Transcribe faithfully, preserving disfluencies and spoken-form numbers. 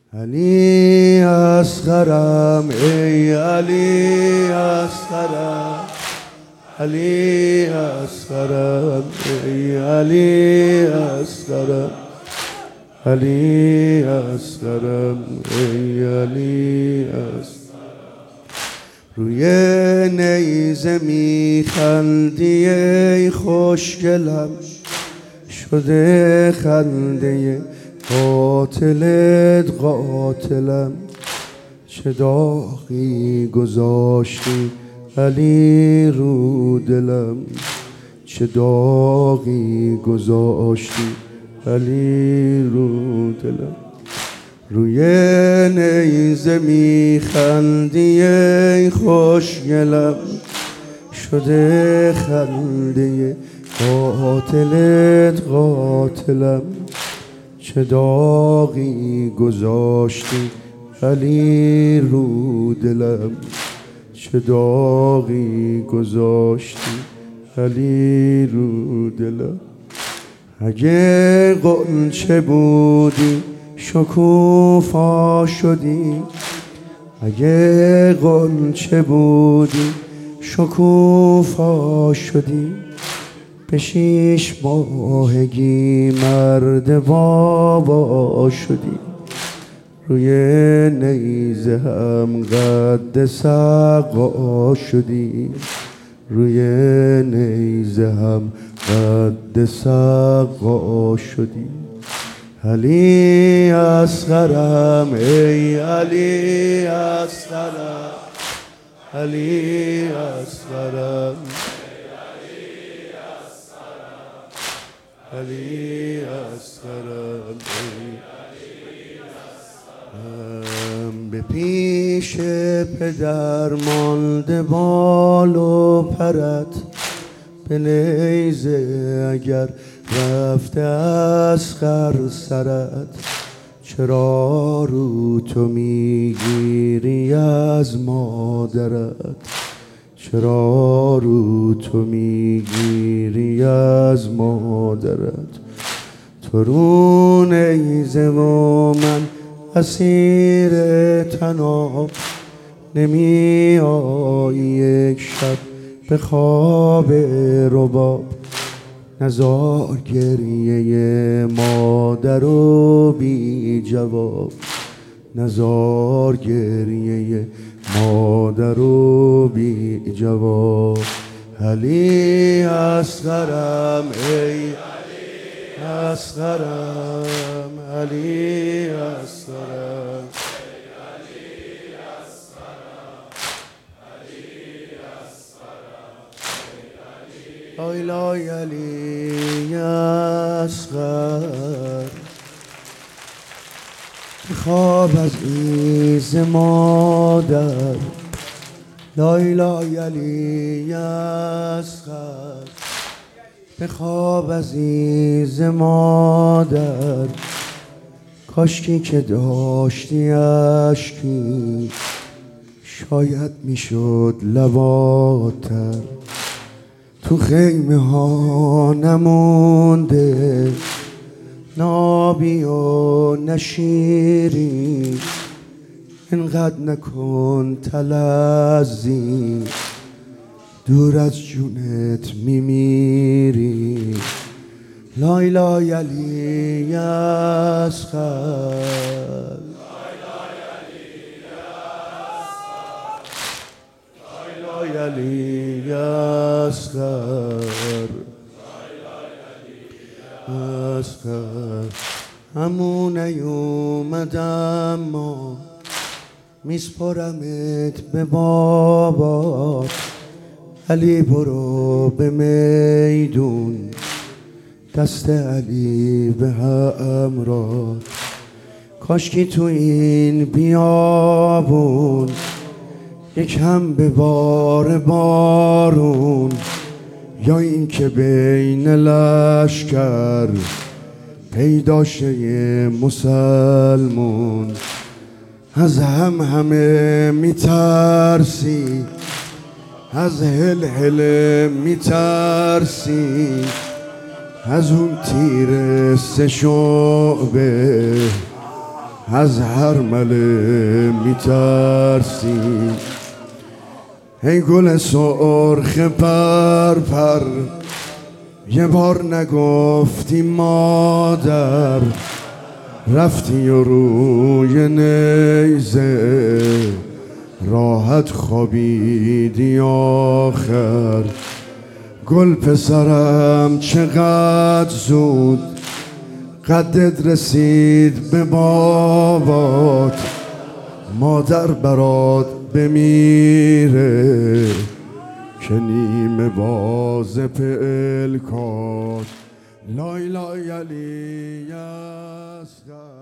علی اصغرم ای علی اصغرم، علی اصغرم ای علی اصغرم، علی اصغرم ای علی اصغرم. روی نیزه میخندی ای خوشگلم، شده خنده قاتلت قاتلم. چه داغی گذاشتی علی رو دلم، چه داغی گذاشتی علی رو دلم. روی نیزه میخندی ای خوشگلم، شده خنده قاتلت قاتلم. چه داغی گذاشتی علی رو دلم، چه داغی گذاشتی علی رو دلم. اگه غنچه بودی شکوفا شدی، اگه غنچه بودی شکوفا شدی. به شیش ماهگی مرد بابا شدی. روی نیزه هم قد سقا شدی، روی نیزه هم قد سقا شدی. علی اصغرم ای علی اصغرم، علی اصغرم، علی اصغرم. به پیش پدر مانده بال و پرت، به نیزه اگر رفته اصغر سرت. چرا رو تو میگیری از مادرت، چرا رو تو میگیری از مادرت. تو رو نیزه و من اسیر طناب، نمی آیی یک شب به خواب رباب. نزار گریه مادر و بی جواب، نزار گریه مادر و بی جواب. علی اصغرم ای علی اصغرم، علی اصغرم، لای لای علی اصغر. خواب از عیز مادر، لای لای علی اصغر. به خواب از عیز مادر، کاشکی که داشتی اشکی، شاید میشد لباتر. تو خیمه ها نمونده نابی و نشیری، اینقدر نکن تلذی، دور از جونت میمیری. لای لای علی اصغر، لای علی اصغر، اصغر. همون نیومدم ما میسپرمت به بابات. علی برو به میدون، دست علی به همراه. کاشکی تو این بیابون یک هم به بار بارون، یا این که بین لشکر پیدا شه مسلمون. از هم همه میترسی، از هل هل میترسی، از اون تیر سه شعبه از هر مله میترسی. ای گل سرخ پر پر یه بار نگفتی مادر، رفتی و روی نیزه راحت خوابیدی آخر. گل پسرم چقدر زود قدت رسید به بابات، مادر برات بمیره که نیمه باز پلکات. لای لای علی اصغر.